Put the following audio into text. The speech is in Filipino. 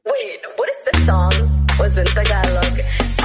Wait, what if the song was in Tagalog